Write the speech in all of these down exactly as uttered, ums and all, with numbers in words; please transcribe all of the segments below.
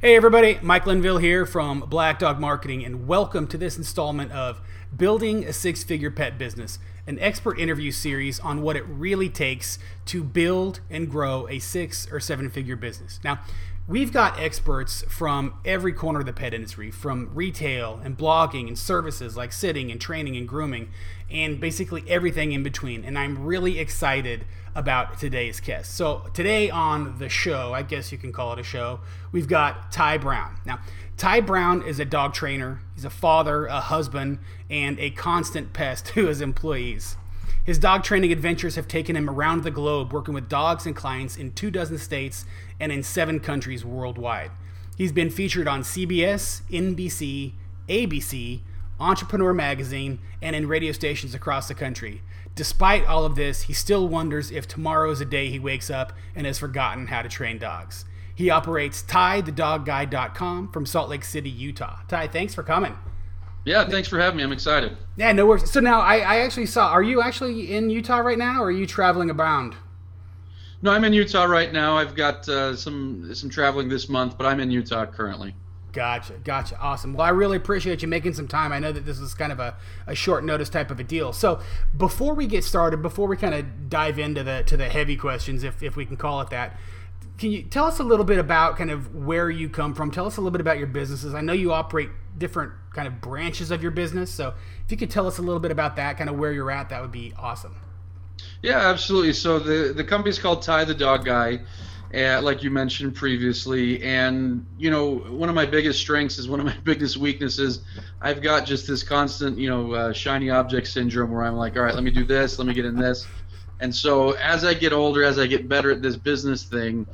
Hey everybody, Mike Linville here from Black Dog Marketing, and welcome to this installment of Building a Six-Figure Pet Business, an expert interview series on what it really takes to build and grow a six or seven-figure business. Now, we've got experts from every corner of the pet industry, from retail and blogging and services like sitting and training and grooming, and basically everything in between. And I'm really excited about today's guest. So today on the show, I guess you can call it a show, we've got Ty Brown. Now, Ty Brown is a dog trainer. He's a father, a husband, and a constant pest to his employees. His dog training adventures have taken him around the globe, working with dogs and clients in two dozen states and in seven countries worldwide. He's been featured on C B S, N B C, A B C, Entrepreneur Magazine, and in radio stations across the country. Despite all of this, he still wonders if tomorrow is a day he wakes up and has forgotten how to train dogs. He operates Ty the Dog Guy dot com from Salt Lake City, Utah. Ty, thanks for coming. Yeah, thanks for having me. I'm excited. Yeah, no worries. So now I, I actually saw, are you actually in Utah right now, or are you traveling around? No, I'm in Utah right now. I've got uh, some some traveling this month, but I'm in Utah currently. Gotcha, gotcha. Awesome. Well, I really appreciate you making some time. I know that this is kind of a, a short notice type of a deal. So before we get started, before we kind of dive into the to the heavy questions, if, if we can call it that, can you tell us a little bit about kind of where you come from? Tell us a little bit about your businesses. I know you operate different kind of branches of your business. So if you could tell us a little bit about that, kind of where you're at, that would be awesome. Yeah, absolutely. So the, the company's called Ty the Dog Guy, uh, like you mentioned previously. And, you know, one of my biggest strengths is one of my biggest weaknesses. I've got just this constant, you know, uh, shiny object syndrome where I'm like, all right, let me do this, let me get in this. And so as I get older, as I get better at this business thing,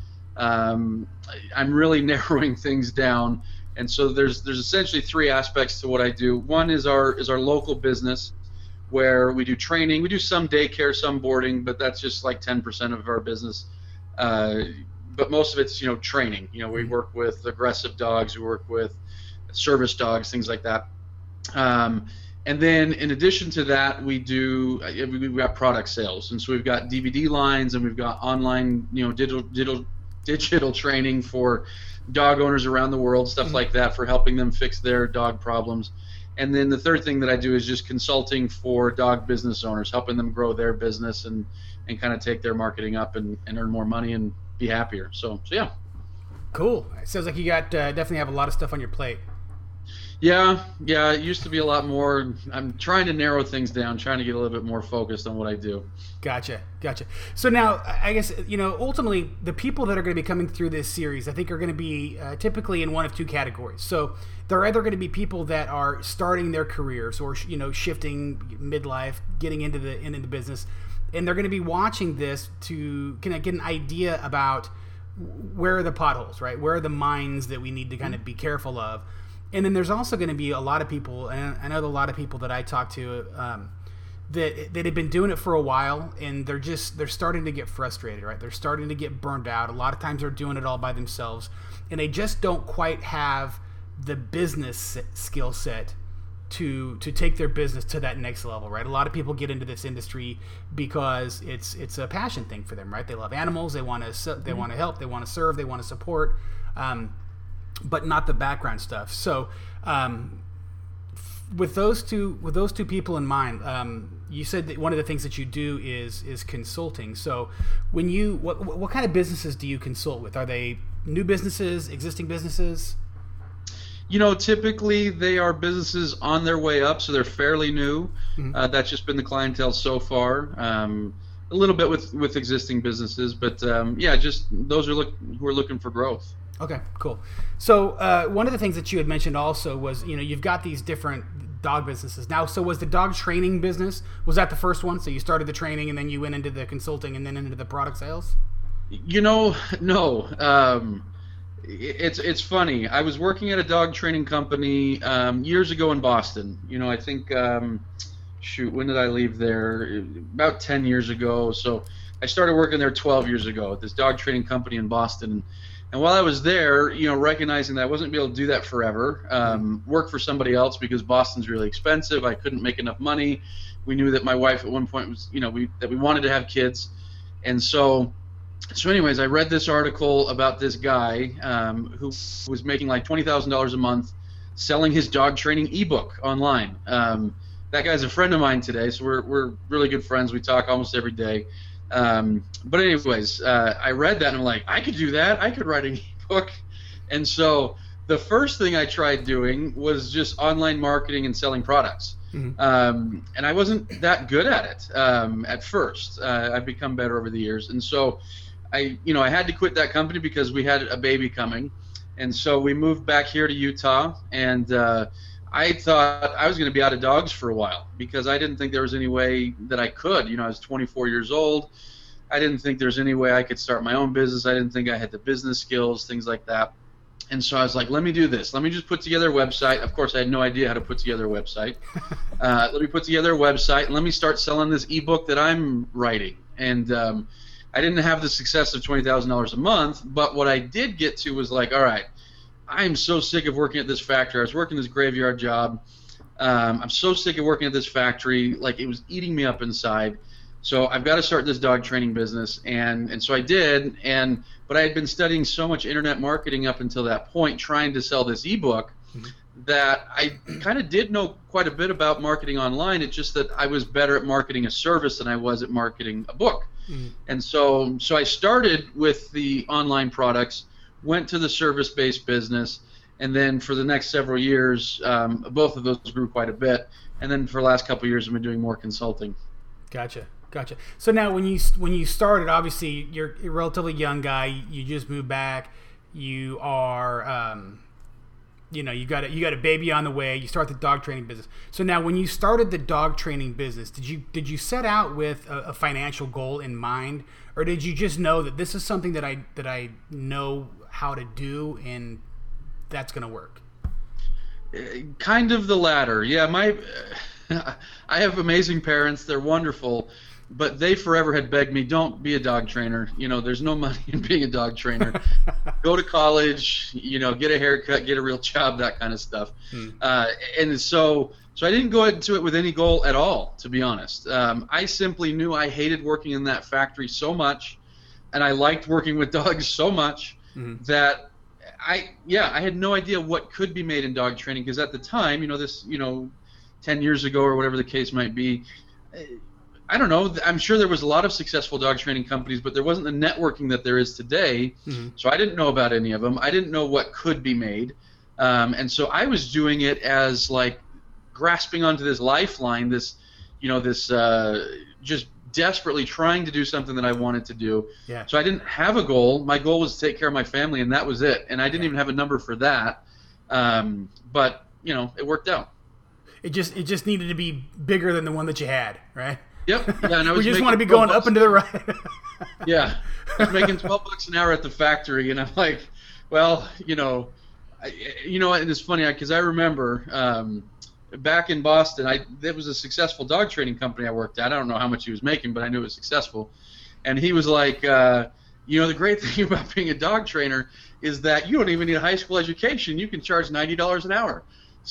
um, I'm really narrowing things down. And so there's there's essentially three aspects to what I do. One is our is our local business, where we do training. We do some daycare, some boarding, but that's just like ten percent of our business. Uh, but most of it's, you know, training. You know, we work with aggressive dogs, we work with service dogs, things like that. Um, and then in addition to that, we do we've got product sales, and so we've got D V D lines, and we've got online, you know, digital digital digital training for dog owners around the world, stuff mm-hmm. like that, for helping them fix their dog problems. And then the third thing that I do is just consulting for dog business owners, helping them grow their business and, and kind of take their marketing up and, and earn more money and be happier. So, so yeah. Cool. It sounds like you got uh, definitely have a lot of stuff on your plate. Yeah, yeah, it used to be a lot more. I'm trying to narrow things down, trying to get a little bit more focused on what I do. Gotcha, gotcha. So now, I guess, you know, ultimately, the people that are going to be coming through this series, I think, are going to be uh, typically in one of two categories. So they're either going to be people that are starting their careers or, you know, shifting midlife, getting into the into the business, and they're going to be watching this to kind of get an idea about where are the potholes, right? Where are the mines that we need to kind of be careful of. And then there's also going to be a lot of people, and I know a lot of people that I talk to um, that that have been doing it for a while, and they're just they're starting to get frustrated, right? They're starting to get burned out. A lot of times they're doing it all by themselves, and they just don't quite have the business skill set to to take their business to that next level, right? A lot of people get into this industry because it's it's a passion thing for them, right? They love animals, they want to they want to help, they want to serve, they want to support. Um, but not the background stuff. So, um, with those two, with those two people in mind, um, you said that one of the things that you do is is consulting. So, when you, what what kind of businesses do you consult with? Are they new businesses, existing businesses? You know, typically they are businesses on their way up, so they're fairly new. Mm-hmm. Uh, that's just been the clientele so far. Um, a little bit with with existing businesses, but um, yeah, just those are look who are looking for growth. Okay, cool. So uh, one of the things that you had mentioned also was, you know, you've got these different dog businesses now. So was the dog training business, was that the first one? So you started the training and then you went into the consulting and then into the product sales? You know, no. Um, it's it's funny. I was working at a dog training company um, years ago in Boston. You know, I think, um, shoot, when did I leave there? About ten years ago. So I started working there twelve years ago at this dog training company in Boston. And while I was there, you know, recognizing that I wasn't going to be able to do that forever, um, work for somebody else because Boston's really expensive. I couldn't make enough money. We knew that my wife at one point was, you know, we that we wanted to have kids, and so so anyways, I read this article about this guy um, who was making like twenty thousand dollars a month selling his dog training ebook online. Um, that guy's a friend of mine today, so we're, we're really good friends. We talk almost every day. Um, but anyways, uh, I read that and I'm like, I could do that. I could write an ebook. And so the first thing I tried doing was just online marketing and selling products. Mm-hmm. Um, and I wasn't that good at it um, at first. Uh, I've become better over the years. And so I, you know, I had to quit that company because we had a baby coming. And so we moved back here to Utah, and uh, I thought I was going to be out of dogs for a while because I didn't think there was any way that I could. You know, I was twenty-four years old. I didn't think there was any way I could start my own business. I didn't think I had the business skills, things like that. And so I was like, let me do this. Let me just put together a website. Of course, I had no idea how to put together a website. Uh, let me put together a website, and let me start selling this ebook that I'm writing. And um, I didn't have the success of twenty thousand dollars a month, but what I did get to was like, all right, I'm so sick of working at this factory. I was working this graveyard job. Um, I'm so sick of working at this factory. Like, it was eating me up inside. So I've got to start this dog training business, and, and so I did. And but I had been studying so much internet marketing up until that point, trying to sell this ebook, mm-hmm. that I kind of did know quite a bit about marketing online. It's just that I was better at marketing a service than I was at marketing a book. Mm-hmm. And so so I started with the online products, went to the service-based business, and then for the next several years, um, both of those grew quite a bit. And then for the last couple of years, I've been doing more consulting. Gotcha. Gotcha. So now, when you when you started, obviously you're a relatively young guy. You just moved back. You are, um, you know, you got a, you got a baby on the way. You start the dog training business. So now, when you started the dog training business, did you did you set out with a, a financial goal in mind, or did you just know that this is something that I that I know how to do and that's going to work? Kind of the latter. Yeah, my I have amazing parents. They're wonderful. But they forever had begged me, don't be a dog trainer. You know, there's no money in being a dog trainer. Go to college, you know, get a haircut, get a real job, that kind of stuff. Hmm. Uh, and so so I didn't go into it with any goal at all, to be honest. Um, I simply knew I hated working in that factory so much, and I liked working with dogs so much mm-hmm. that I, yeah, I had no idea what could be made in dog training, because at the time, you know, this, you know, ten years ago or whatever the case might be, I don't know. I'm sure there was a lot of successful dog training companies, but there wasn't the networking that there is today. Mm-hmm. So I didn't know about any of them. I didn't know what could be made. Um, and so I was doing it as like grasping onto this lifeline, this, you know, this uh, just desperately trying to do something that I wanted to do. Yeah. So I didn't have a goal. My goal was to take care of my family, and that was it. And I didn't yeah. even have a number for that. Um, but, you know, it worked out. It just it just needed to be bigger than the one that you had, right? Yep. Yeah, and I was we just want to be going up and to the right. Yeah. I was making twelve bucks an hour at the factory, and I'm like, well, you know, I, you know, and it's funny because I remember um, back in Boston, I there was a successful dog training company I worked at. I don't know how much he was making, but I knew it was successful. And he was like, uh, you know, the great thing about being a dog trainer is that you don't even need a high school education. You can charge ninety dollars an hour.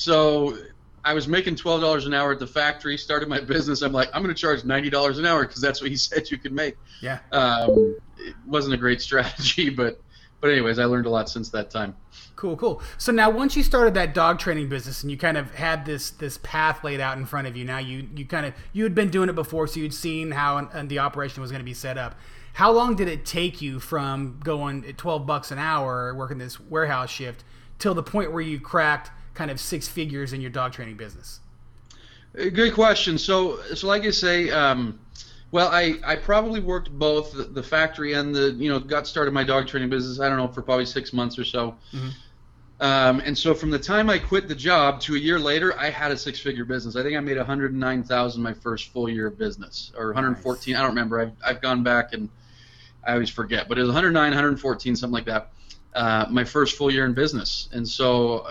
So I was making twelve dollars an hour at the factory, started my business. I'm like, I'm going to charge ninety dollars an hour because that's what he said you could make. Yeah. Um, it wasn't a great strategy, but but anyways, I learned a lot since that time. Cool, cool. So now once you started that dog training business and you kind of had this this path laid out in front of you, now you, you kind of, you had been doing it before, so you'd seen how and, and the operation was going to be set up. How long did it take you from going at twelve bucks an hour, working this warehouse shift, till the point where you cracked kind of six figures in your dog training business? Good question. So, so like I say, um, well, I, I probably worked both the, the factory and the, you know, got started my dog training business, I don't know, for probably six months or so. Mm-hmm. Um, and so from the time I quit the job to a year later, I had a six-figure business. I think I made one hundred nine thousand dollars my first full year of business, or one hundred fourteen. Nice. I don't remember. I've, I've gone back and I always forget, but it was one hundred nine, one hundred fourteen, something like that, uh, my first full year in business. And so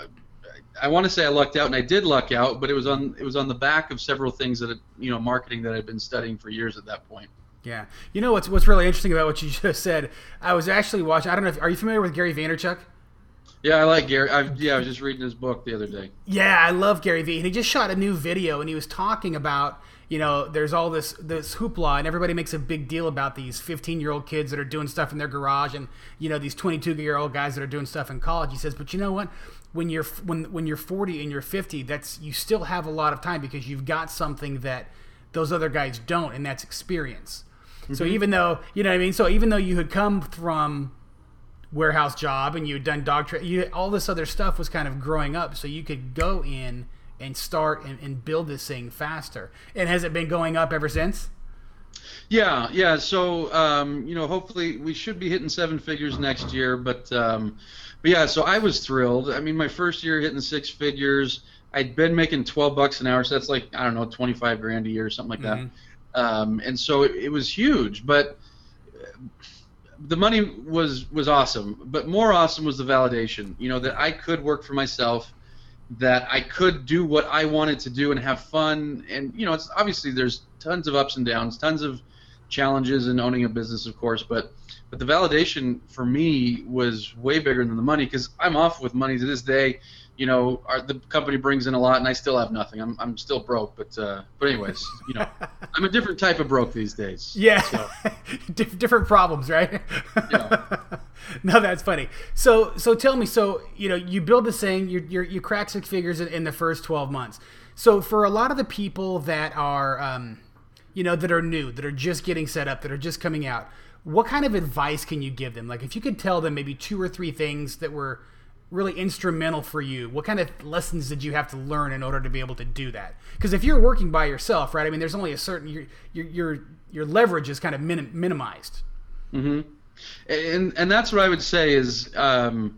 I want to say I lucked out, and I did luck out, but it was on it was on the back of several things that, you know, marketing that I'd been studying for years at that point. Yeah. You know what's what's really interesting about what you just said? I was actually watching, I don't know if, are you familiar with Gary Vaynerchuk? Yeah, I like Gary. I, yeah, I was just reading his book the other day. Yeah, I love Gary Vee. And he just shot a new video, and he was talking about, you know, there's all this this hoopla, and everybody makes a big deal about these fifteen-year-old kids that are doing stuff in their garage, and, you know, these twenty-two-year-old guys that are doing stuff in college. He says, but you know what? When you're when when you're forty and you're fifty, that's you still have a lot of time because you've got something that those other guys don't, and that's experience. Mm-hmm. So even though, you know what I mean? So even though you had come from warehouse job and you had done dog trade, you all this other stuff was kind of growing up, so you could go in and start and, and build this thing faster. And has it been going up ever since? Yeah, yeah. So um, you know, hopefully we should be hitting seven figures next year. But um, but yeah, so I was thrilled. I mean, my first year hitting six figures. I'd been making twelve bucks an hour, so that's like, I don't know, twenty-five grand a year or something like that. Mm-hmm. Um, and so it, it was huge, but the money was was awesome, but more awesome was the validation, you know, that I could work for myself, that I could do what I wanted to do and have fun. And, you know, it's obviously there's tons of ups and downs, tons of challenges in owning a business, of course, but but the validation for me was way bigger than the money, because I'm off with money to this day. You know, our, the company brings in a lot, and I still have nothing. I'm I'm still broke, but uh, but anyways, you know, I'm a different type of broke these days. Yeah, so. Different problems, right? Yeah. No, that's funny. So so tell me, so you know, you build this thing, you you you crack six figures in, in the first twelve months. So for a lot of the people that are, um, you know, that are new, that are just getting set up, that are just coming out, what kind of advice can you give them? Like, if you could tell them maybe two or three things that were really instrumental for you, what kind of lessons did you have to learn in order to be able to do that? Because if you're working by yourself, right, I mean, there's only a certain, your your your, your leverage is kind of minim, minimized. Mm-hmm. And and that's what I would say is um,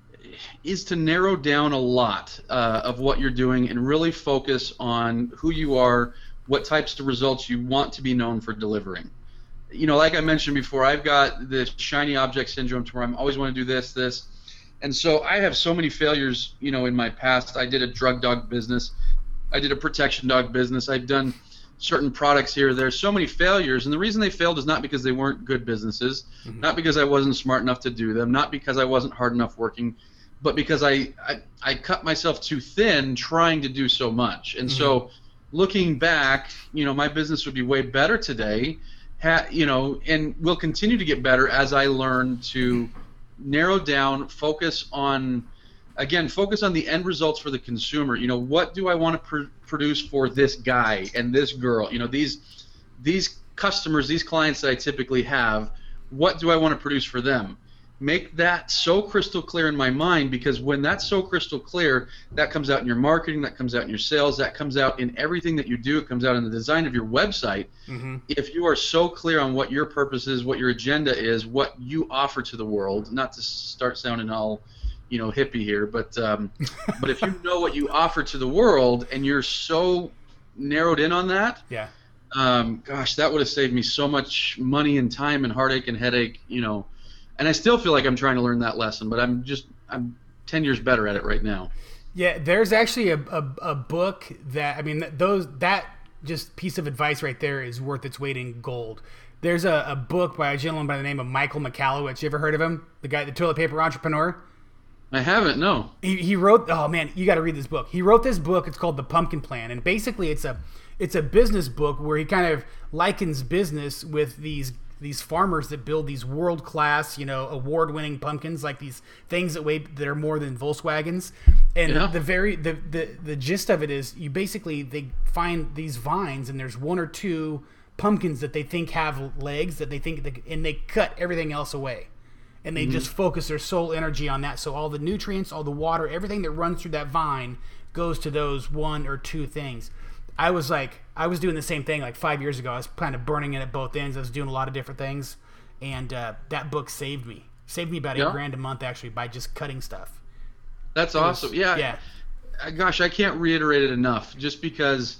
is to narrow down a lot uh, of what you're doing and really focus on who you are, what types of results you want to be known for delivering. You know, like I mentioned before, I've got this shiny object syndrome to where I always want to do this, this. And so I have so many failures, you know, in my past. I did a drug dog business. I did a protection dog business. I've done certain products here. There's so many failures. And the reason they failed is not because they weren't good businesses, mm-hmm. not because I wasn't smart enough to do them, not because I wasn't hard enough working, but because I, I, I cut myself too thin trying to do so much. And mm-hmm. so looking back, you know, my business would be way better today, ha, you know, and will continue to get better as I learn to narrow down, focus on, again, focus on the end results for the consumer. You know, what do I want to pr- produce for this guy and this girl? You know, these these customers, these clients that I typically have, what do I want to produce for them? Make that so crystal clear in my mind, because when that's so crystal clear, that comes out in your marketing, that comes out in your sales, that comes out in everything that you do. It comes out in the design of your website. Mm-hmm. If you are so clear on what your purpose is, what your agenda is, what you offer to the world, not to start sounding all, you know, hippie here, but um, but if you know what you offer to the world and you're so narrowed in on that, yeah, um, gosh, that would have saved me so much money and time and heartache and headache, you know. And I still feel like I'm trying to learn that lesson, but I'm just I'm ten years better at it right now. Yeah, there's actually a, a, a book that, I mean, those that just piece of advice right there is worth its weight in gold. There's a, a book by a gentleman by the name of Michael Michalowicz. You ever heard of him? The guy, the toilet paper entrepreneur? I haven't, no. He, he wrote, oh man, you got to read this book. He wrote this book. It's called The Pumpkin Plan, and basically it's a it's a business book where he kind of likens business with these these farmers that build these world-class, you know, award-winning pumpkins, like these things that weigh that are more than Volkswagens. And yeah. the very the, the the gist of it is, you basically they find these vines, and there's one or two pumpkins that they think have legs that they think, they, and they cut everything else away, and they mm-hmm. just focus their sole energy on that. So all the nutrients, all the water, everything that runs through that vine goes to those one or two things. I was like, I was doing the same thing like five years ago. I was kind of burning it at both ends. I was doing a lot of different things, and uh, that book saved me. Saved me about yeah. eight grand a month actually by just cutting stuff. That's it awesome. Was, yeah. Yeah. Gosh, I can't reiterate it enough. Just because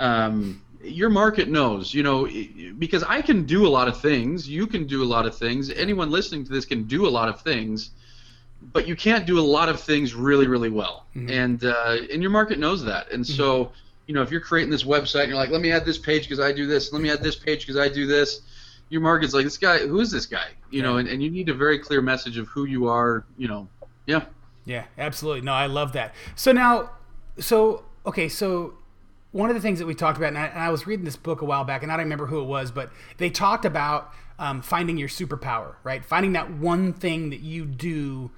um, your market knows, you know, because I can do a lot of things. You can do a lot of things. Anyone listening to this can do a lot of things, but you can't do a lot of things really, really well. Mm-hmm. And uh, and your market knows that. And mm-hmm. so. You know, if you're creating this website and you're like, let me add this page because I do this, let me add this page because I do this, your market's like, this guy, who is this guy? You yeah. know, and, and you need a very clear message of who you are, you know. Yeah. Yeah, absolutely. No, I love that. So now, so, okay, so one of the things that we talked about, and I, and I was reading this book a while back, and I don't remember who it was, but they talked about um, finding your superpower, right? Finding that one thing that you do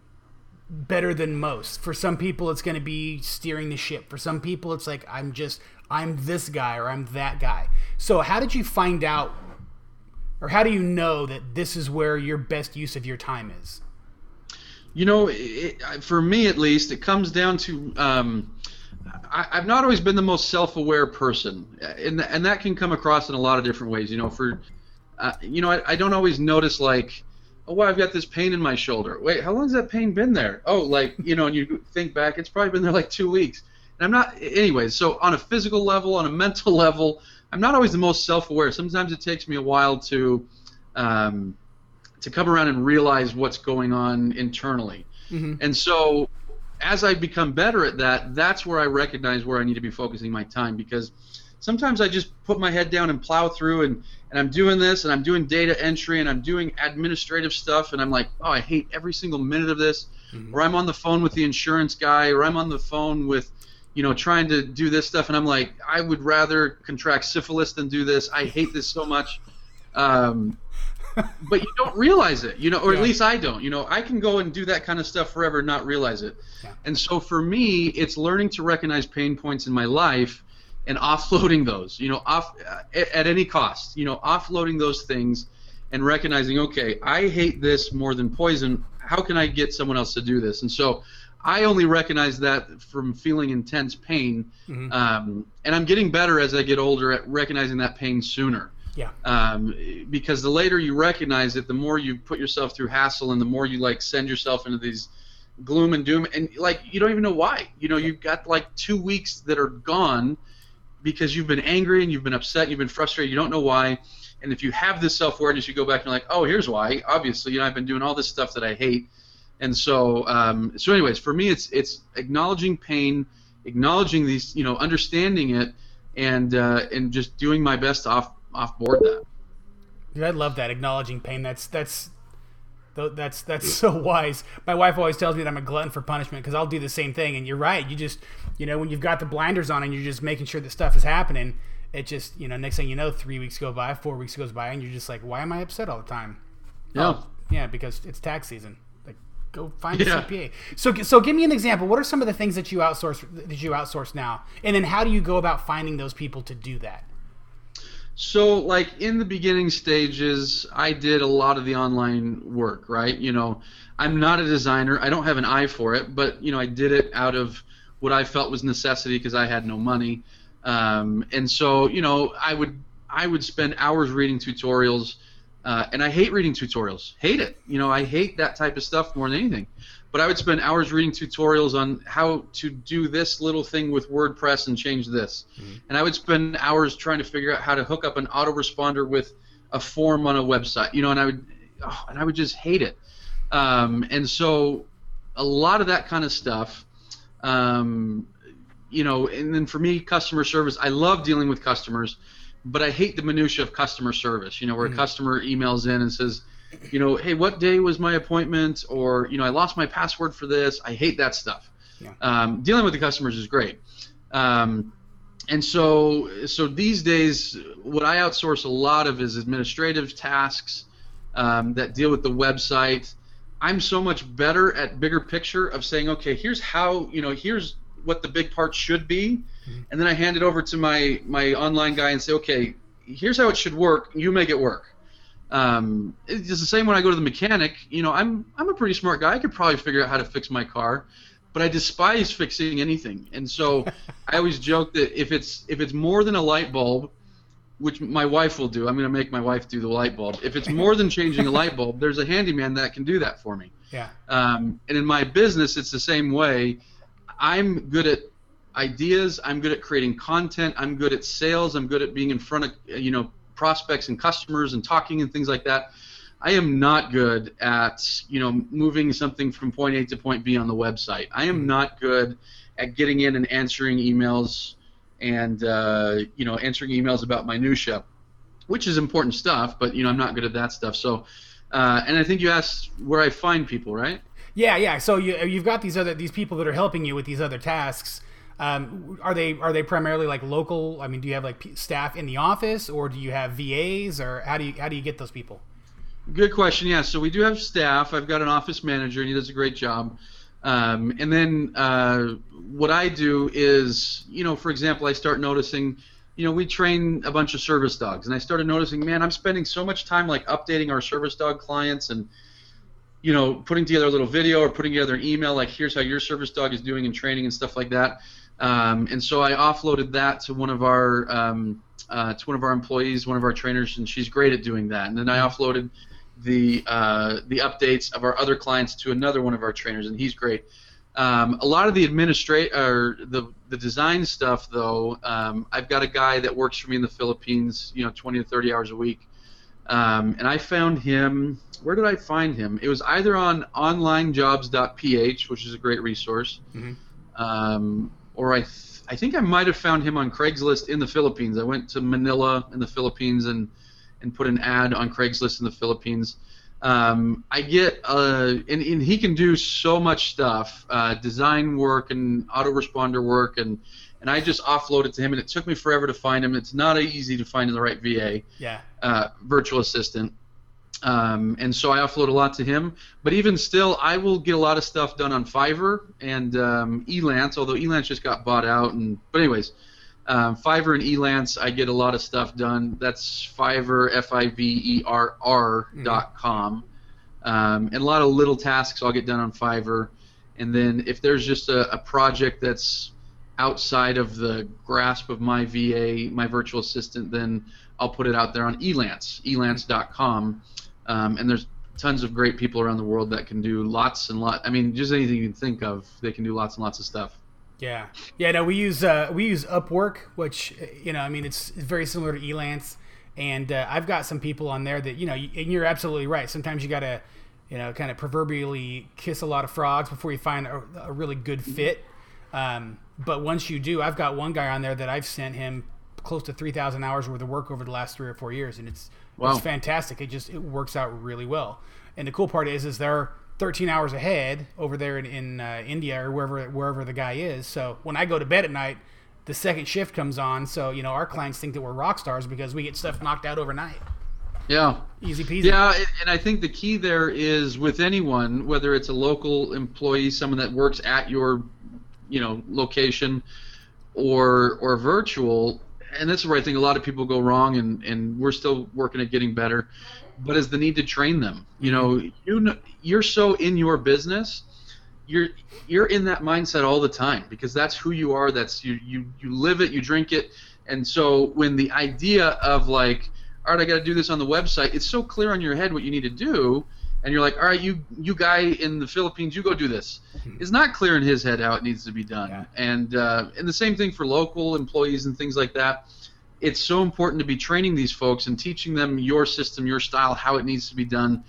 better than most. For some people, it's going to be steering the ship. For some people, it's like, I'm just, I'm this guy or I'm that guy. So how did you find out, or how do you know that this is where your best use of your time is? You know, it, for me at least, it comes down to um, I, I've not always been the most self-aware person, and and that can come across in a lot of different ways. You know, for uh, you know, I, I don't always notice like, oh, well, I've got this pain in my shoulder. Wait, how long has that pain been there? Oh, like you know, and you think back, it's probably been there like two weeks. And I'm not, anyways. So on a physical level, on a mental level, I'm not always the most self-aware. Sometimes it takes me a while to. Um, to come around and realize what's going on internally. Mm-hmm. And so as I become better at that, that's where I recognize where I need to be focusing my time, because sometimes I just put my head down and plow through and, and I'm doing this and I'm doing data entry and I'm doing administrative stuff and I'm like, oh, I hate every single minute of this. Mm-hmm. Or I'm on the phone with the insurance guy, or I'm on the phone with, you know, trying to do this stuff and I'm like, I would rather contract syphilis than do this. I hate this so much. Um, but you don't realize it, you know, or yeah. At least I don't. You know, I can go and do that kind of stuff forever and not realize it. Yeah. And so for me, it's learning to recognize pain points in my life and offloading those, you know, off uh, at, at any cost, you know, offloading those things and recognizing, okay, I hate this more than poison. How can I get someone else to do this? And so I only recognize that from feeling intense pain. Mm-hmm. Um, and I'm getting better as I get older at recognizing that pain sooner. Yeah. Um, because the later you recognize it, the more you put yourself through hassle, and the more you like send yourself into these gloom and doom, and like you don't even know why. You know, you've got like two weeks that are gone because you've been angry and you've been upset, you've been frustrated, you don't know why. And if you have this self-awareness, you go back and you're like, oh, here's why. Obviously, you know, I've been doing all this stuff that I hate. And so, um, so anyways, for me, it's it's acknowledging pain, acknowledging these, you know, understanding it, and uh, and just doing my best to off. off board that. Dude, I love that, acknowledging pain. That's that's that's that's so wise. My wife always tells me that I'm a glutton for punishment because I'll do the same thing. And you're right. You just, you know, when you've got the blinders on and you're just making sure that stuff is happening, it just, you know, next thing you know, three weeks go by, four weeks goes by, and you're just like, why am I upset all the time? Yeah. Oh, yeah, because it's tax season. Like, go find yeah. a C P A. So, so give me an example. What are some of the things that you outsource that you outsource now, and then how do you go about finding those people to do that? So, like, in the beginning stages, I did a lot of the online work, right? You know, I'm not a designer. I don't have an eye for it, but, you know, I did it out of what I felt was necessity because I had no money. Um, and so, you know, I would I would spend hours reading tutorials, uh, and I hate reading tutorials. Hate it. You know, I hate that type of stuff more than anything. But I would spend hours reading tutorials on how to do this little thing with WordPress and change this. Mm-hmm. And I would spend hours trying to figure out how to hook up an autoresponder with a form on a website. You know, and I would, oh, and I would just hate it. Um, and so, a lot of that kind of stuff. Um, you know, and then for me, customer service. I love dealing with customers, but I hate the minutia of customer service. You know, where mm-hmm. a customer emails in and says, you know, hey, what day was my appointment? Or, you know, I lost my password for this. I hate that stuff. Yeah. Um, dealing with the customers is great. Um, and so, so these days, what I outsource a lot of is administrative tasks um, that deal with the website. I'm so much better at bigger picture of saying, okay, here's how, you know, here's what the big part should be. Mm-hmm. And then I hand it over to my, my online guy and say, okay, here's how it should work. You make it work. Um, it's the same when I go to the mechanic. You know, I'm I'm a pretty smart guy. I could probably figure out how to fix my car, but I despise fixing anything. And so I always joke that if it's if it's more than a light bulb, which my wife will do, I'm going to make my wife do the light bulb. If it's more than changing a light bulb, there's a handyman that can do that for me. Yeah. Um, and in my business, it's the same way. I'm good at ideas. I'm good at creating content. I'm good at sales. I'm good at being in front of, you know, prospects and customers and talking and things like that. I am not good at, you know, moving something from point A to point B on the website. I am not good at getting in and answering emails and, uh, you know, answering emails about minutia, which is important stuff, but, you know, I'm not good at that stuff. So, uh, and I think you asked where I find people, right? Yeah, yeah. So you you've got these other these people that are helping you with these other tasks. Um, are they are they primarily like local? I mean, do you have like p- staff in the office, or do you have V As, or how do you how do you get those people? Good question. Yeah, so we do have staff. I've got an office manager, and he does a great job. Um, and then uh, what I do is, you know, for example, I start noticing, you know, we train a bunch of service dogs, and I started noticing, man, I'm spending so much time like updating our service dog clients and, you know, putting together a little video or putting together an email like, here's how your service dog is doing in training and stuff like that. Um, and so I offloaded that to one of our um, uh, to one of our employees, one of our trainers, and she's great at doing that. And then I offloaded the uh, the updates of our other clients to another one of our trainers, and he's great. Um, a lot of the administrate or the the design stuff, though, um, I've got a guy that works for me in the Philippines, you know, twenty to thirty hours a week, um, and I found him. Where did I find him? It was either on online jobs dot p h, which is a great resource, mm-hmm. um, or I th- I think I might have found him on Craigslist in the Philippines. I went to Manila in the Philippines and and put an ad on Craigslist in the Philippines. Um, I get, uh, and, and he can do so much stuff, uh, design work and autoresponder work, and, and I just offload it to him, and it took me forever to find him. It's not easy to find the right V A, yeah, uh, virtual assistant. Um, and so I offload a lot to him. But even still, I will get a lot of stuff done on Fiverr and um, Elance, although Elance just got bought out. And but anyways, um, Fiverr and Elance, I get a lot of stuff done. That's Fiverr, F I V E R R dot com. Mm-hmm. Um, and a lot of little tasks I'll get done on Fiverr. And then if there's just a, a project that's outside of the grasp of my V A, my virtual assistant, then I'll put it out there on Elance, elance dot com. Um, and there's tons of great people around the world that can do lots and lots. I mean, just anything you can think of, they can do lots and lots of stuff. Yeah, yeah. No, we use uh, we use Upwork, which you know, I mean, it's, it's very similar to Elance, and uh, I've got some people on there that you know, and you're absolutely right. Sometimes you gotta, you know, kind of proverbially kiss a lot of frogs before you find a, a really good fit. Um, but once you do, I've got one guy on there that I've sent him close to three thousand hours worth of work over the last three or four years, and it's wow. It's fantastic. It just it works out really well. And the cool part is, is they're thirteen hours ahead over there in, in uh, India or wherever wherever the guy is. So when I go to bed at night, the second shift comes on. So you know our clients think that we're rock stars because we get stuff knocked out overnight. Yeah, easy peasy. Yeah, and I think the key there is with anyone, whether it's a local employee, someone that works at your, you know, location, or or virtual. And this is where I think a lot of people go wrong, and, and we're still working at getting better, but is the need to train them. You know, you know, you're so in your business, you're you're in that mindset all the time because that's who you are. That's you you you live it, you drink it, and so when the idea of like, all right, I got to do this on the website, it's so clear on your head what you need to do, and you're like, all right, you you guy in the Philippines, you go do this. It's not clear in his head how it needs to be done. Yeah. And uh, and the same thing for local employees and things like that. It's so important to be training these folks and teaching them your system, your style, how it needs to be done.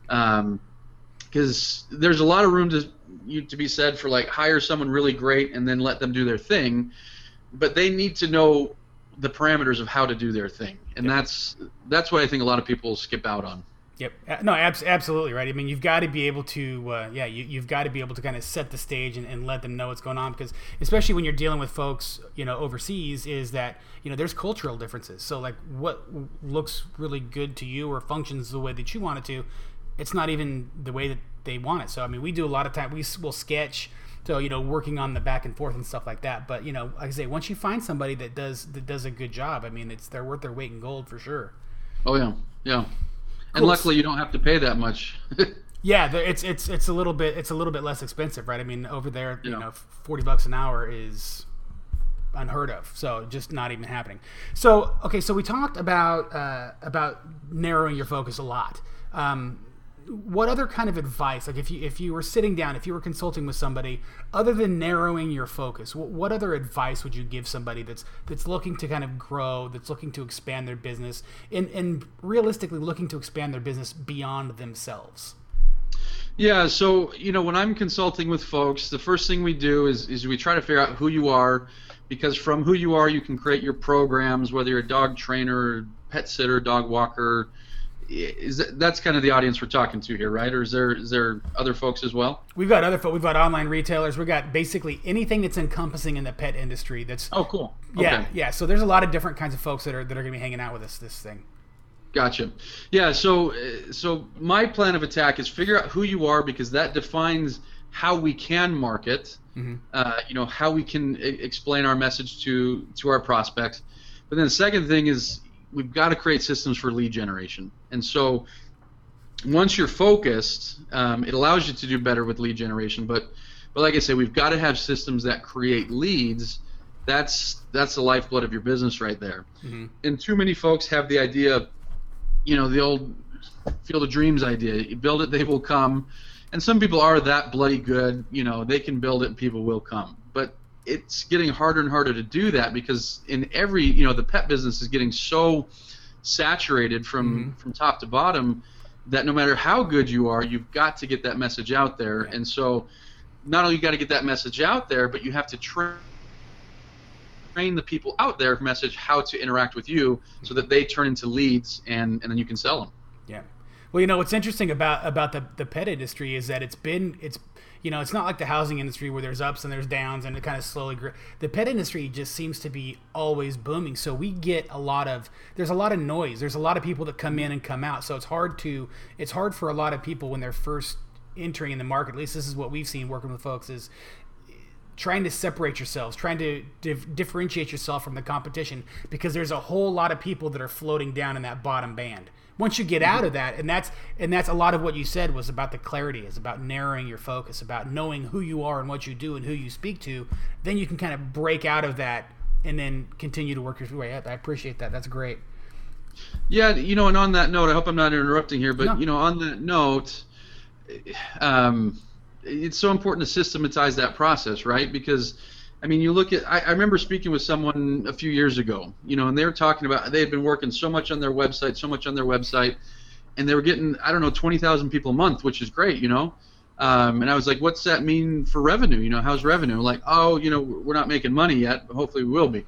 Because um, there's a lot of room to you to be said for like hire someone really great and then let them do their thing, but they need to know the parameters of how to do their thing, and yep. that's that's what I think a lot of people skip out on. Yep. No, abs- absolutely right. I mean, you've got to be able to, uh, yeah, you, you've got to be able to kind of set the stage and, and let them know what's going on, because especially when you're dealing with folks, you know, overseas, is that, you know, there's cultural differences. So like what looks really good to you or functions the way that you want it to, it's not even the way that they want it. So, I mean, we do a lot of time, we will sketch, so, you know, working on the back and forth and stuff like that. But, you know, like I say, once you find somebody that does, that does a good job, I mean, it's, they're worth their weight in gold for sure. Oh yeah. Yeah. And luckily, you don't have to pay that much. Yeah, it's it's it's a little bit it's a little bit less expensive, right? I mean, over there, you yeah. know, forty bucks an hour is unheard of. So just not even happening. So okay, so we talked about uh, about narrowing your focus a lot. Um, what other kind of advice, like if you if you were sitting down, if you were consulting with somebody, other than narrowing your focus, what, what other advice would you give somebody that's that's looking to kind of grow, that's looking to expand their business, and, and realistically looking to expand their business beyond themselves? Yeah, so you know, when I'm consulting with folks, the first thing we do is is we try to figure out who you are, because from who you are, you can create your programs, whether you're a dog trainer, pet sitter, dog walker, is that, that's kind of the audience we're talking to here, right? Or is there is there other folks as well? We've got other folks. We've got online retailers. We've got basically anything that's encompassing in the pet industry. That's oh, cool. Yeah, okay. yeah. So there's a lot of different kinds of folks that are that are going to be hanging out with us this thing. Gotcha. Yeah. So so my plan of attack is figure out who you are, because that defines how we can market. Mm-hmm. Uh, you know, how we can I- explain our message to to our prospects. But then the second thing is we've got to create systems for lead generation. And so once you're focused, um, it allows you to do better with lead generation. But but like I said, we've got to have systems that create leads. That's that's the lifeblood of your business right there. Mm-hmm. And too many folks have the idea, you know, the old Field of Dreams idea. You build it, they will come. And some people are that bloody good, you know, they can build it and people will come. But it's getting harder and harder to do that, because in every, you know, the pet business is getting so saturated from, mm-hmm. from top to bottom that no matter how good you are, you've got to get that message out there. Yeah. And so not only you got to get that message out there, but you have to train train the people out there message how to interact with you so that they turn into leads and, and then you can sell them. Yeah. Well, you know, what's interesting about, about the, the pet industry is that it's been, it's, you know, it's not like the housing industry where there's ups and there's downs and it kind of slowly grows. The pet industry just seems to be always booming. So we get a lot of, there's a lot of noise. There's a lot of people that come in and come out. So it's hard to, it's hard for a lot of people when they're first entering in the market. At least this is what we've seen working with folks, is trying to separate yourselves, trying to dif- differentiate yourself from the competition, because there's a whole lot of people that are floating down in that bottom band. Once you get out of that, and that's and that's a lot of what you said was about the clarity, is about narrowing your focus, about knowing who you are and what you do and who you speak to, then you can kind of break out of that and then continue to work your way up. I appreciate that. That's great. Yeah, you know, and on that note, I hope I'm not interrupting here, but, no. you know, on that note, um, it's so important to systematize that process, right? Because, I mean, you look at, I, I remember speaking with someone a few years ago, you know, and they were talking about, they had been working so much on their website, so much on their website, and they were getting, I don't know, twenty thousand people a month, which is great, you know? Um, and I was like, what's that mean for revenue? You know, how's revenue? Like, oh, you know, we're not making money yet, but hopefully we will be.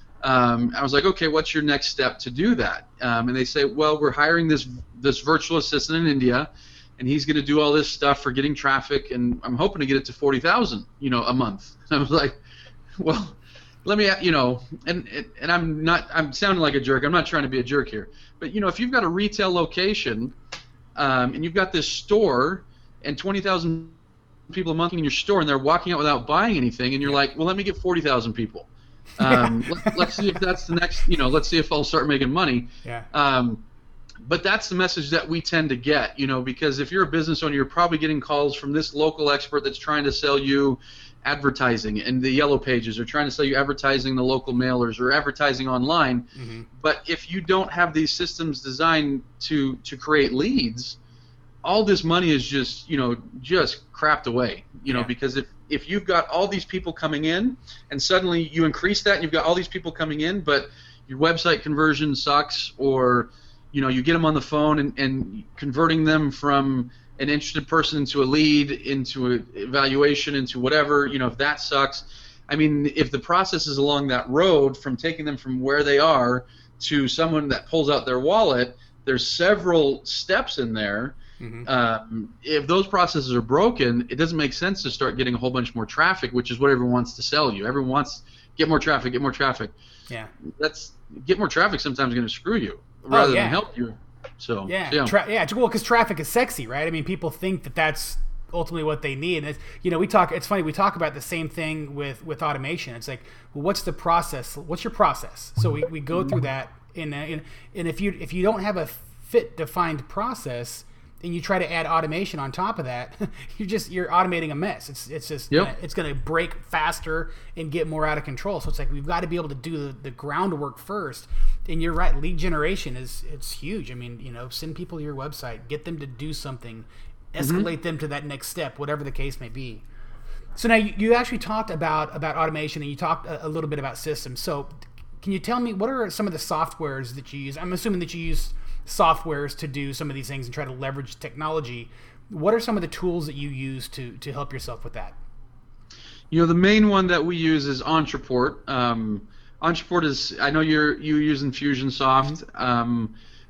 Um, I was like, okay, what's your next step to do that? Um, and they say, well, we're hiring this this virtual assistant in India, and he's going to do all this stuff for getting traffic, and I'm hoping to get it to forty thousand, you know, a month. And I was like, well, let me, you know, and and I'm not, I'm sounding like a jerk. I'm not trying to be a jerk here, but you know, if you've got a retail location, um, and you've got this store, and twenty thousand people a month in your store, and they're walking out without buying anything, and you're like, well, let me get forty thousand people. Um, let, let's see if that's the next, you know, let's see if I'll start making money. Yeah. Um, but that's the message that we tend to get, you know, because if you're a business owner, you're probably getting calls from this local expert that's trying to sell you advertising in the yellow pages, or trying to sell you advertising in the local mailers, or advertising online. Mm-hmm. But if you don't have these systems designed to to create leads, all this money is just, you know, just crapped away, you know, yeah. because if, if you've got all these people coming in and suddenly you increase that and you've got all these people coming in, but your website conversion sucks, or, you know, you get them on the phone and, and converting them from an interested person into a lead, into an evaluation, into whatever, you know, if that sucks, I mean, if the process is along that road from taking them from where they are to someone that pulls out their wallet, there's several steps in there. Mm-hmm. Um, if those processes are broken, it doesn't make sense to start getting a whole bunch more traffic, which is what everyone wants to sell you. Everyone wants get more traffic, get more traffic. Yeah, that's get more traffic. Sometimes going to screw you rather oh, yeah. than help you. So yeah, yeah, Tra- yeah. Well, because traffic is sexy, right? I mean, people think that that's ultimately what they need. And it's, you know, we talk. It's funny. We talk about the same thing with with automation. It's like, well, what's the process? What's your process? So we, we go through that. In, in and if you if you don't have a fit defined process, and you try to add automation on top of that, you're just you're automating a mess. It's it's just yep. gonna, it's going to break faster and get more out of control. So it's like we've got to be able to do the, the groundwork first. And you're right, lead generation is it's huge. I mean, you know, send people to your website, get them to do something, escalate mm-hmm. them to that next step, whatever the case may be. So now you, you actually talked about about automation, and you talked a, a little bit about systems. So can you tell me what are some of the softwares that you use? I'm assuming that you use softwares to do some of these things and try to leverage technology. What are some of the tools that you use to to help yourself with that? You know, the main one that we use is Ontraport. Um, Ontraport is, I know you're you use Infusionsoft. Mm-hmm. Um,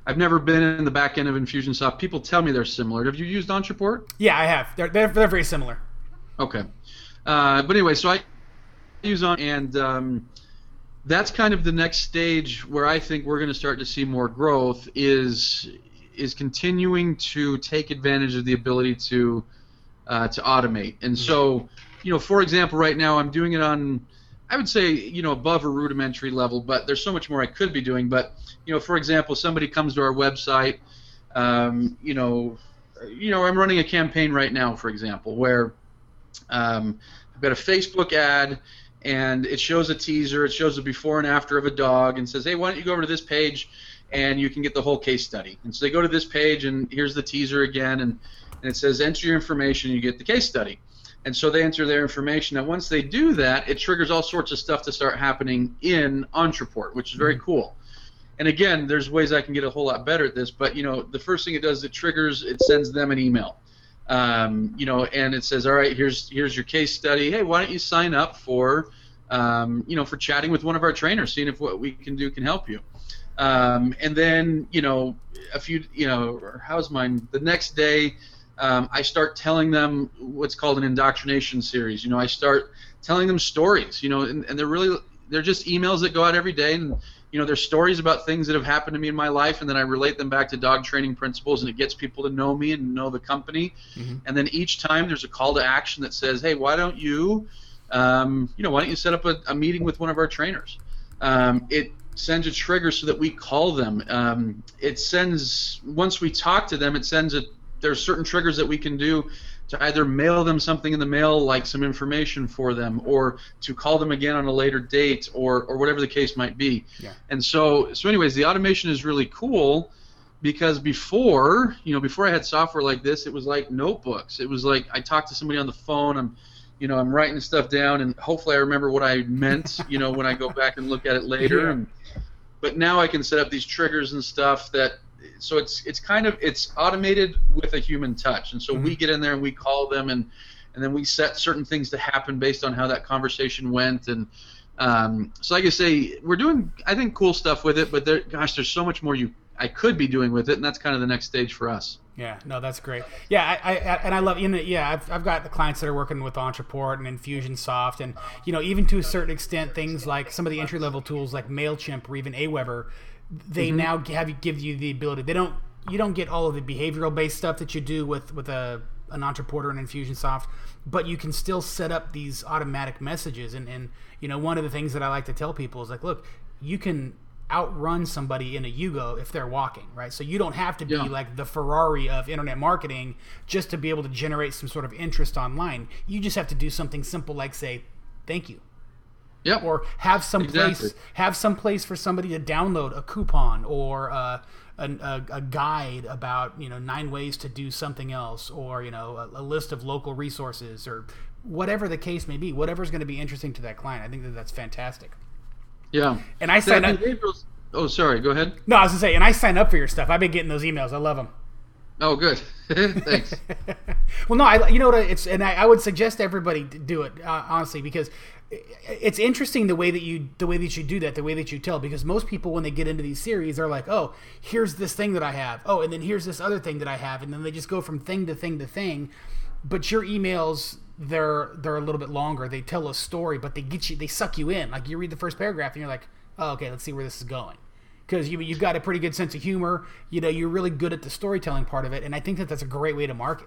I've never been in the back end of Infusionsoft. People tell me they're similar. Have you used Ontraport? Yeah, I have. They're they're, they're very similar. Okay. Uh, but anyway, so I use on, and um, that's kind of the next stage where I think we're going to start to see more growth is is continuing to take advantage of the ability to uh, to automate. And so, you know, for example, right now I'm doing it on, I would say, you know, above a rudimentary level, but there's so much more I could be doing. But, you know, for example, somebody comes to our website, um, you know, you know, I'm running a campaign right now, for example, where um, I've got a Facebook ad, and it shows a teaser, it shows a before and after of a dog, and says, hey, why don't you go over to this page, and you can get the whole case study. And so they go to this page, and here's the teaser again, and, and it says enter your information, you get the case study. And so they enter their information. And once they do that, it triggers all sorts of stuff to start happening in Ontraport, which is very cool. And again, there's ways I can get a whole lot better at this, but you know, the first thing it does, it triggers, it sends them an email. Um, you know, and it says, all right, here's here's your case study. Hey, why don't you sign up for, um, you know, for chatting with one of our trainers, seeing if what we can do can help you. Um, and then, you know, a few, you know, how's mine? The next day, um, I start telling them what's called an indoctrination series. You know, I start telling them stories. You know, and, and they're really they're just emails that go out every day, and you know, there's stories about things that have happened to me in my life, and then I relate them back to dog training principles, and it gets people to know me and know the company. Mm-hmm. And then each time there's a call to action that says, hey, why don't you, um, you know, why don't you set up a, a meeting with one of our trainers? Um, it sends a trigger so that we call them. Um, it sends, once we talk to them, it sends a, there's certain triggers that we can do to either mail them something in the mail, like some information for them, or to call them again on a later date, or, or whatever the case might be. Yeah. And so, so anyways, the automation is really cool because before, you know, before I had software like this, it was like notebooks. It was like I talked to somebody on the phone. I'm, you know, I'm writing stuff down, and hopefully I remember what I meant, you know, when I go back and look at it later. Yeah. And, but now I can set up these triggers and stuff that. So it's it's kind of it's automated with a human touch, and so mm-hmm. we get in there and we call them, and and then we set certain things to happen based on how that conversation went, and um, so like I say, we're doing I think cool stuff with it, but there, gosh, there's so much more you I could be doing with it, and that's kind of the next stage for us. Yeah, no, that's great. Yeah, I, I and I love you know, yeah, I've I've got the clients that are working with Ontraport and Infusionsoft, and you know, even to a certain extent, things like some of the entry level tools like Mailchimp or even Aweber. They mm-hmm. now have you give you the ability. They don't. You don't get all of the behavioral based stuff that you do with with a an Ontraport or an Infusionsoft, but you can still set up these automatic messages. And and you know, one of the things that I like to tell people is like, look, you can outrun somebody in a Yugo if they're walking, right? So you don't have to be yeah. like the Ferrari of internet marketing just to be able to generate some sort of interest online. You just have to do something simple like say, thank you. Yep. Or have some exactly. place have some place for somebody to download a coupon or uh, a, a, a guide about you know nine ways to do something else, or you know a, a list of local resources, or whatever the case may be. Whatever's going to be interesting to that client. I think that that's fantastic. Yeah. And I sign up. Oh, sorry. Go ahead. No, I was gonna say, and I sign up for your stuff. I've been getting those emails. I love them. Oh, good. Thanks. Well, no, I you know what it's, and I, I would suggest everybody do it uh, honestly, because it's interesting the way that you the way that you do that, the way that you tell, because most people when they get into these series are like, oh, here's this thing that I have, oh, and then here's this other thing that I have, and then they just go from thing to thing to thing. But your emails, they're they're a little bit longer. They tell a story, but they get you, they suck you in. Like you read the first paragraph and you're like, oh, okay, let's see where this is going. Because you, you've got a pretty good sense of humor. You know, you're really good at the storytelling part of it, and I think that that's a great way to market.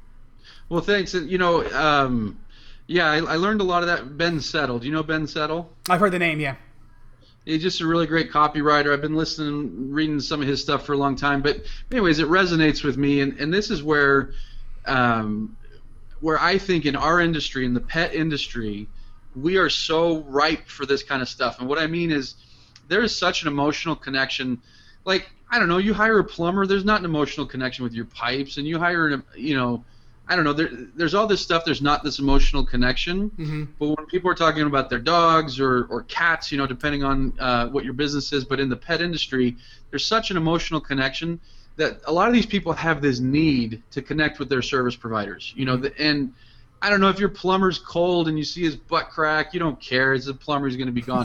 Well, thanks. You know, um, yeah, I, I learned a lot of that. Ben Settle. Do you know Ben Settle? I've heard the name, yeah. He's just a really great copywriter. I've been listening, reading some of his stuff for a long time. But anyways, it resonates with me, and, and this is where um, where I think in our industry, in the pet industry, we are so ripe for this kind of stuff. And what I mean is there is such an emotional connection. Like, I don't know, you hire a plumber, there's not an emotional connection with your pipes, and you hire, an, you know, I don't know, there, there's all this stuff, there's not this emotional connection. Mm-hmm. But when people are talking about their dogs or, or cats, you know, depending on uh, what your business is, but in the pet industry, there's such an emotional connection that a lot of these people have this need to connect with their service providers, you know, the, and I don't know, if your plumber's cold and you see his butt crack, you don't care, it's a plumber, he's going to be gone.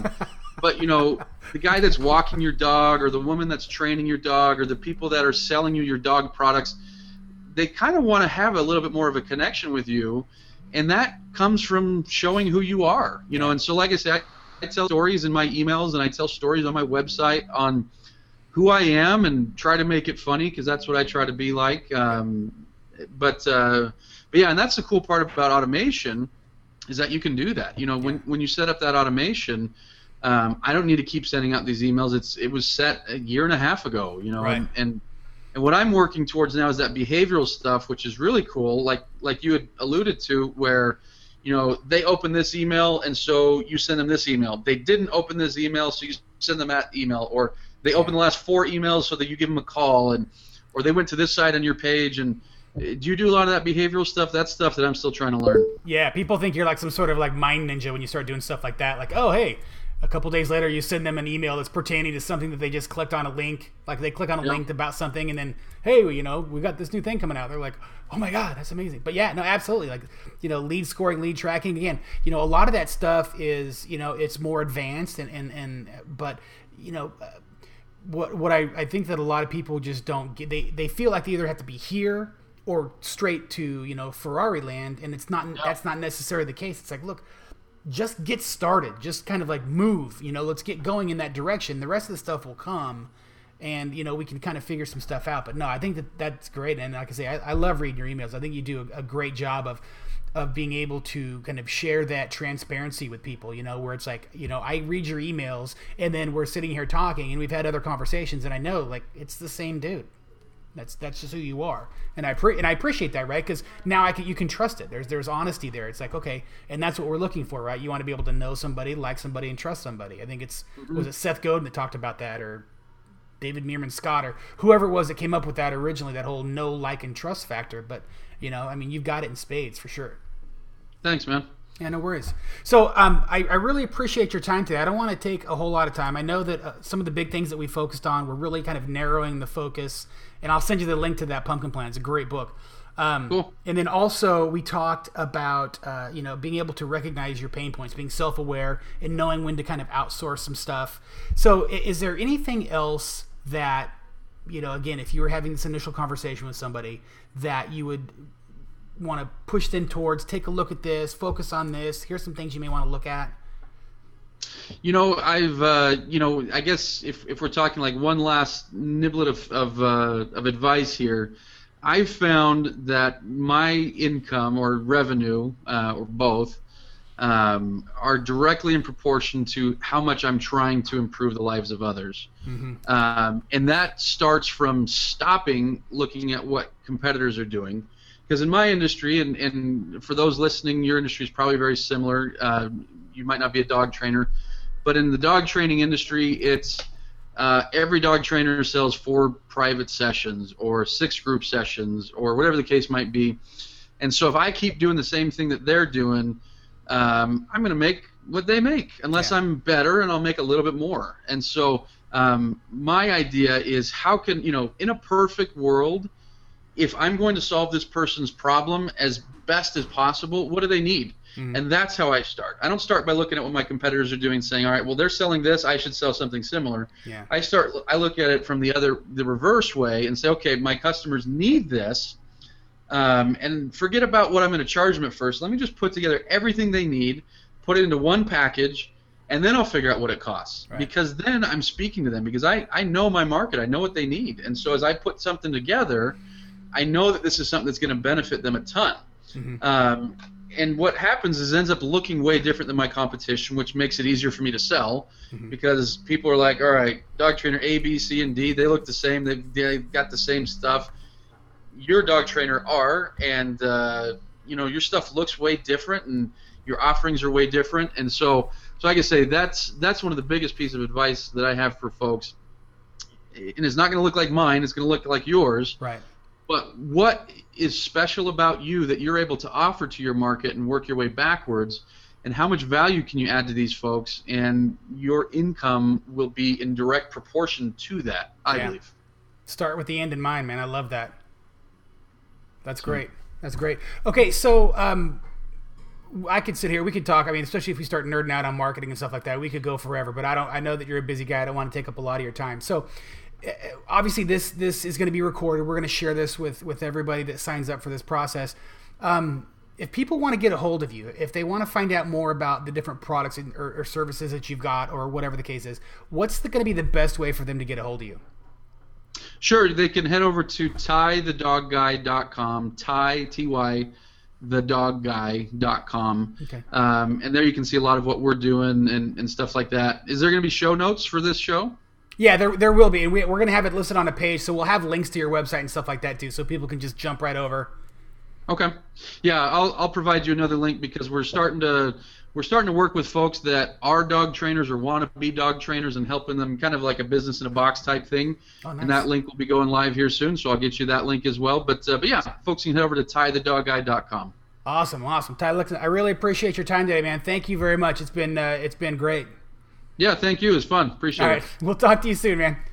but you know, the guy that's walking your dog, or the woman that's training your dog, or the people that are selling you your dog products, they kind of want to have a little bit more of a connection with you, and that comes from showing who you are, you know. And so, like I said, I, I tell stories in my emails, and I tell stories on my website on who I am, and try to make it funny, because that's what I try to be like. Um, but, uh, but yeah, and that's the cool part about automation, is that you can do that. You know, when when you set up that automation, um, I don't need to keep sending out these emails. It's it was set a year and a half ago. You know, right. and, and and what I'm working towards now is that behavioral stuff, which is really cool. Like like you had alluded to, where, you know, they open this email, and so you send them this email. They didn't open this email, so you send them that email. Or they opened the last four emails, so that you give them a call, and or they went to this site on your page. And do you do a lot of that behavioral stuff? That's stuff that I'm still trying to learn. Yeah, people think you're like some sort of like mind ninja when you start doing stuff like that. Like, oh, hey, a couple days later you send them an email that's pertaining to something that they just clicked on a link. Like they click on a Yep. link about something, and then, hey, well, you know, we got this new thing coming out. They're like, oh my God, that's amazing. But yeah, no, absolutely. Like, you know, lead scoring, lead tracking. Again, you know, a lot of that stuff is, you know, it's more advanced, and, and, and but, you know, uh, what what I, I think that a lot of people just don't get, they, they feel like they either have to be here or straight to, you know, Ferrari land, and it's not, Yep. that's not necessarily the case. It's like, look, just get started, just kind of like move, you know, let's get going in that direction. The rest of the stuff will come, and, you know, we can kind of figure some stuff out. But no, I think that that's great. And like I say, I, I love reading your emails. I think you do a, a great job of, of being able to kind of share that transparency with people, you know, where it's like, you know, I read your emails, and then we're sitting here talking, and we've had other conversations, and I know, like, it's the same dude. That's that's just who you are, and I pre- and I appreciate that, right? Because now I can, you can trust it. There's there's honesty there. It's like, okay, and that's what we're looking for, right? You want to be able to know somebody, like somebody, and trust somebody. I think it's mm-hmm. was it Seth Godin that talked about that, or David Meerman Scott, or whoever it was that came up with that originally, that whole know, like, and trust factor. But, you know, I mean, you've got it in spades for sure. Thanks, man. Yeah, no worries. So um, I, I really appreciate your time today. I don't want to take a whole lot of time. I know that uh, some of the big things that we focused on, we're really kind of narrowing the focus. And I'll send you the link to that Pumpkin Plan. It's a great book. Um, cool. And then also we talked about, uh, you know, being able to recognize your pain points, being self-aware, and knowing when to kind of outsource some stuff. So is there anything else that, you know, again, if you were having this initial conversation with somebody, that you would want to push them towards, take a look at this, focus on this, here's some things you may want to look at? You know, I've, uh, you know, I guess if, if we're talking like one last niblet of of, uh, of advice here, I've found that my income or revenue, uh, or both, um, are directly in proportion to how much I'm trying to improve the lives of others. Mm-hmm. Um, and that starts from stopping looking at what competitors are doing. Because in my industry, and, and for those listening, your industry is probably very similar. Uh, you might not be a dog trainer, but in the dog training industry, it's uh, every dog trainer sells four private sessions or six group sessions or whatever the case might be. And so if I keep doing the same thing that they're doing, um, I'm going to make what they make, unless yeah. I'm better, and I'll make a little bit more. And so um, my idea is, how can, you know, in a perfect world, if I'm going to solve this person's problem as best as possible, what do they need? Mm-hmm. And that's how I start. I don't start by looking at what my competitors are doing, saying, all right, well, they're selling this, I should sell something similar. Yeah. I start. I look at it from the other, the reverse way, and say, okay, my customers need this, um, and forget about what I'm going to charge them at first. Let me just put together everything they need, put it into one package, and then I'll figure out what it costs. Right. Because then I'm speaking to them, because I, I know my market, I know what they need, and so as I put something together, I know that this is something that's going to benefit them a ton. Mm-hmm. Um, and what happens is it ends up looking way different than my competition, which makes it easier for me to sell, mm-hmm. because people are like, all right, dog trainer A, B, C, and D, they look the same. They've, they've got the same stuff. Your dog trainer R, and uh, you know, your stuff looks way different, and your offerings are way different. And so, so like I say, that's that's one of the biggest pieces of advice that I have for folks. And it's not going to look like mine. It's going to look like yours. Right. But what is special about you that you're able to offer to your market and work your way backwards, and how much value can you add to these folks, and your income will be in direct proportion to that, I yeah. believe. Start with the end in mind, man. I love that. That's great. That's great. Okay, so um, I could sit here. We could talk. I mean, especially if we start nerding out on marketing and stuff like that, we could go forever. But I don't. I know that you're a busy guy. I don't want to take up a lot of your time. So, uh, obviously, this this is going to be recorded. We're going to share this with with everybody that signs up for this process. Um, if people want to get a hold of you, if they want to find out more about the different products and, or, or services that you've got, or whatever the case is, what's going to be the best way for them to get a hold of you? Sure, they can head over to ty the dog guy dot com, Ty, T Y, the dog guy dot com. Okay. Um, and there you can see a lot of what we're doing and, and stuff like that. Is there going to be show notes for this show? Yeah, there there will be. And we, we're going to have it listed on a page, so we'll have links to your website and stuff like that too, so people can just jump right over. Okay. Yeah, I'll I'll provide you another link because we're starting to we're starting to work with folks that are dog trainers or want to be dog trainers and helping them, kind of like a business in a box type thing. Oh, nice. And that link will be going live here soon, so I'll get you that link as well. But uh, but yeah, folks can head over to ty the dog guy dot com. Awesome, awesome. Ty, listen, I really appreciate your time today, man. Thank you very much. It's been uh, it's been great. Yeah, thank you. It's fun. Appreciate All it. right, we'll talk to you soon, man.